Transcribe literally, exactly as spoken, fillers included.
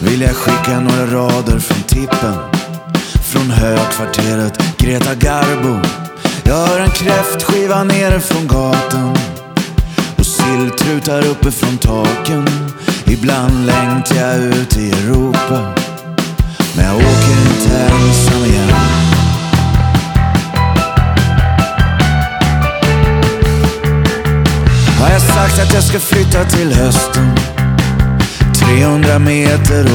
vill jag skicka några rader från tippen, från högkvarteret Greta Garbo. Jag hör en kräftskiva nere från gatan och silltrutar uppe från taken. Ibland längtar jag ut i Europa, men jag åker inte ensam igen. Har jag sagt att jag ska flytta till hösten, trehundra meter